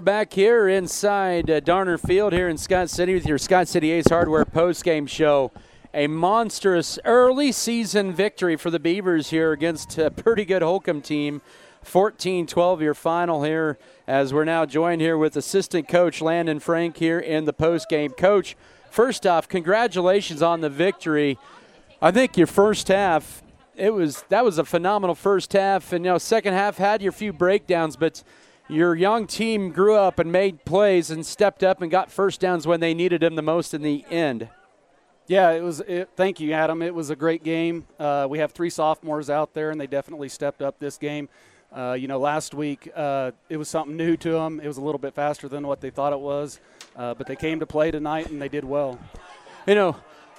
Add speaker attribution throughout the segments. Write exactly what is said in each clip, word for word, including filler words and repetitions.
Speaker 1: Back here inside uh, Darner Field here in Scott City with your Scott City Ace Hardware postgame show. A monstrous early season victory for the Beavers here against a pretty good Holcomb team. fourteen twelve your final here, as we're now joined here with assistant coach Landon Frank here in the postgame. Coach, first off, congratulations on the victory. I think your first half, it was that was a phenomenal first half, and you know second half had your few breakdowns, but your young team grew up and made plays and stepped up and got first downs when they needed them the most in the end.
Speaker 2: Yeah, it was. It, thank you, Adam. It was a great game. Uh, we have three sophomores out there, and they definitely stepped up this game. Uh, you know, last week uh, it was something new to them. It was a little bit faster than what they thought it was, uh, but they came to play tonight, and they did well.
Speaker 1: You know,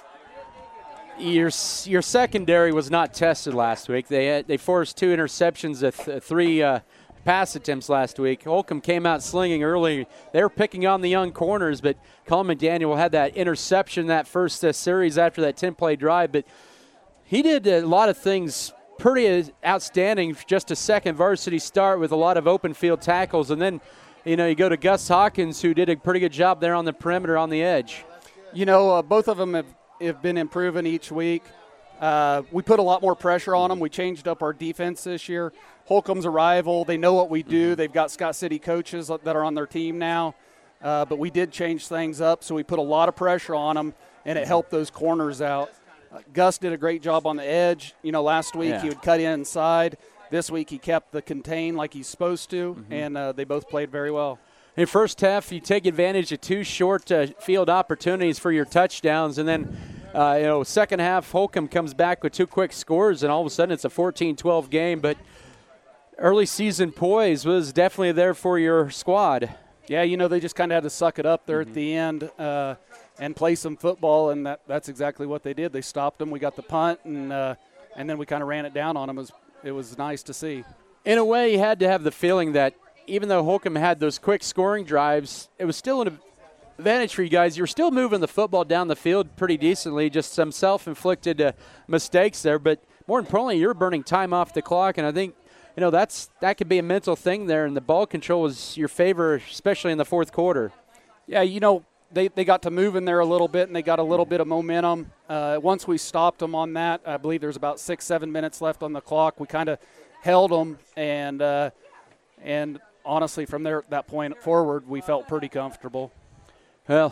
Speaker 1: your your secondary was not tested last week. They had, they forced two interceptions, a th- three uh, pass attempts last week. Holcomb came out slinging early. They were picking on the young corners, but Colin McDaniel had that interception that first uh, series after that ten-play drive. But he did a lot of things pretty outstanding. Just a second varsity start with a lot of open field tackles. And then, you know, you go to Gus Hawkins, who did a pretty good job there on the perimeter on the edge.
Speaker 2: You know, uh, both of them have, have been improving each week. Uh, we put a lot more pressure on them. We changed up our defense this year. Holcomb's a rival. They know what we do. They've got Scott City coaches that are on their team now. Uh, but we did change things up, so we put a lot of pressure on them, and it helped those corners out. Uh, Gus did a great job on the edge. You know, last week
Speaker 1: yeah.
Speaker 2: he would cut inside. This week he kept the contain like he's supposed to,
Speaker 1: Mm-hmm.
Speaker 2: and uh, they both played very well.
Speaker 1: In first half, you take advantage of two short uh, field opportunities for your touchdowns, and then uh, you know, second half, Holcomb comes back with two quick scores, and all of a sudden it's a fourteen twelve game. But early season poise was definitely there for your squad.
Speaker 2: Yeah, you know, they just kind of had to suck it up there
Speaker 1: Mm-hmm.
Speaker 2: at the end uh, and play some football, and that, that's exactly what they did. They stopped them. We got the punt, and uh, and then we kind of ran it down on them. It was, it was nice to see.
Speaker 1: In a way, you had to have the feeling that even though Holcomb had those quick scoring drives, it was still an advantage for you guys. You were still moving the football down the field pretty decently, just some self-inflicted uh, mistakes there. But more importantly, you're burning time off the clock, and I think you know that's that could be a mental thing there, and the ball control was your favor, especially in the fourth quarter.
Speaker 2: Yeah, you know, they, they got to move in there a little bit, and they got a little bit of momentum. Uh, once we stopped them on that, I believe there's about six, seven minutes left on the clock. We kind of held them, and uh, and honestly, from there that point forward, we felt pretty comfortable.
Speaker 1: Well,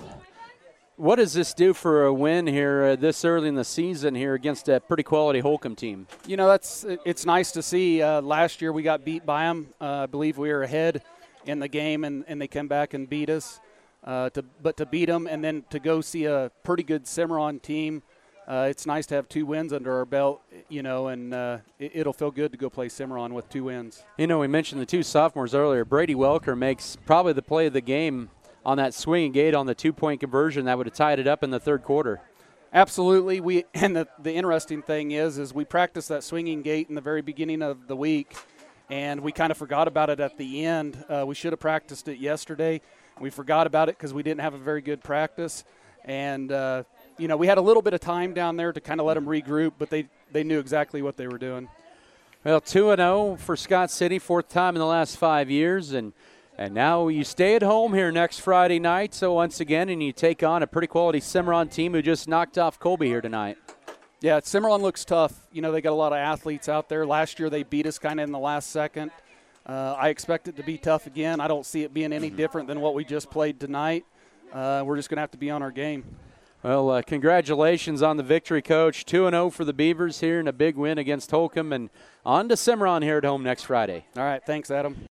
Speaker 1: what does this do for a win here uh, this early in the season here against a pretty quality Holcomb team?
Speaker 2: You know, that's it's nice to see. Uh, last year we got beat by them. Uh, I believe we were ahead in the game, and, and they came back and beat us. Uh, to, but to beat them and then to go see a pretty good Cimarron team, uh, it's nice to have two wins under our belt, you know, and uh, it, it'll feel good to go play Cimarron with two wins.
Speaker 1: You know, we mentioned the two sophomores earlier. Brady Welker makes probably the play of the game on that swinging gate on the two-point conversion that would have tied it up in the third quarter.
Speaker 2: Absolutely. We and the, the interesting thing is, is we practiced that swinging gate in the very beginning of the week, and we kind of forgot about it at the end. Uh, we should have practiced it yesterday. We forgot about it because we didn't have a very good practice. And, uh, you know, we had a little bit of time down there to kind of let them regroup, but they, they knew exactly what they were doing.
Speaker 1: Well, two and oh for Scott City, fourth time in the last five years. And and now you stay at home here next Friday night, so once again, and you take on a pretty quality Cimarron team who just knocked off Colby here tonight.
Speaker 2: Yeah, Cimarron looks tough. You know, they got a lot of athletes out there. Last year they beat us kind of in the last second. Uh, I expect it to be tough again. I don't see it being any different than what we just played tonight. Uh, we're just going to have to be on our game.
Speaker 1: Well, uh, congratulations on the victory, Coach. two and oh for the Beavers here and a big win against Holcomb. And on to Cimarron here at home next Friday.
Speaker 2: All right, thanks, Adam.